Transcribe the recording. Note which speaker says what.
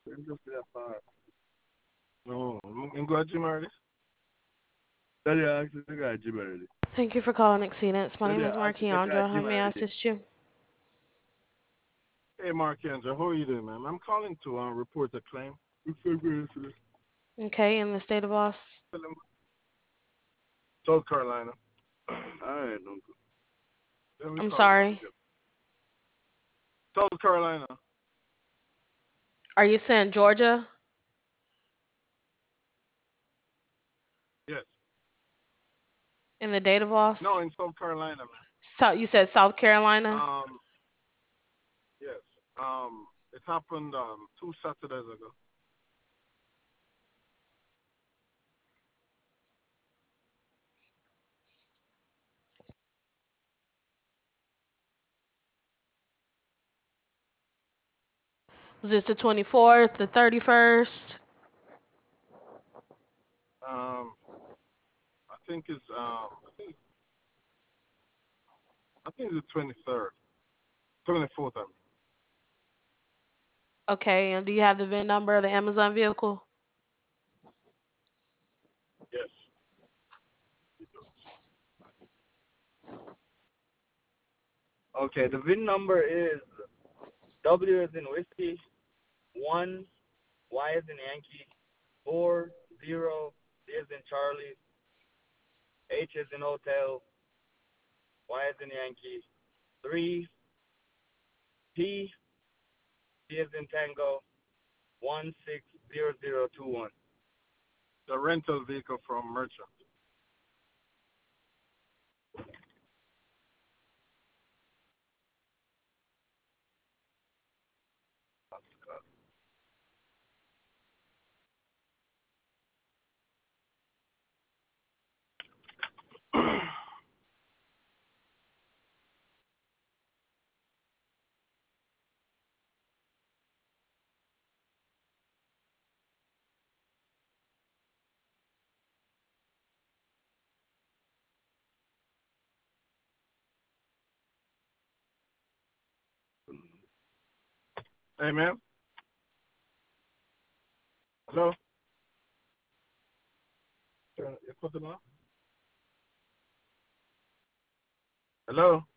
Speaker 1: No, I'm going to gym already. Daddy asked me to go to gym already.
Speaker 2: Thank you for calling Exceedance. My
Speaker 1: Daddy
Speaker 2: name is
Speaker 1: asked me to go to
Speaker 2: Markiandra. How
Speaker 1: gym
Speaker 2: may I
Speaker 1: already.
Speaker 2: assist you?
Speaker 1: Hey, Mark Andrew, how are you doing, man? I'm calling to report a claim.
Speaker 2: Okay, in the state of Los.
Speaker 1: South Carolina. All right, Uncle. Let me
Speaker 2: I'm
Speaker 1: call him.
Speaker 2: sorry.
Speaker 1: South Carolina.
Speaker 2: Are you saying Georgia?
Speaker 1: Yes.
Speaker 2: In the date of loss?
Speaker 1: No, in South Carolina, man.
Speaker 2: So you said South Carolina?
Speaker 1: Um, yes. It happened 2 Saturdays ago.
Speaker 2: Was this the 24th, the 31st?
Speaker 1: I think it's I think it's the 23rd, 24th. I mean.
Speaker 2: Okay, and do you have the VIN number of the Amazon vehicle?
Speaker 1: Yes.
Speaker 3: Okay, the VIN number is W as in whiskey, 1, Y as in Yankee, 4, 0, C as in Charlie, H as in hotel, Y as in Yankee, 3, P, T as in Tango, 160021.
Speaker 1: The rental vehicle from Merchant. Hey, man. Hello? You put them on? Hello?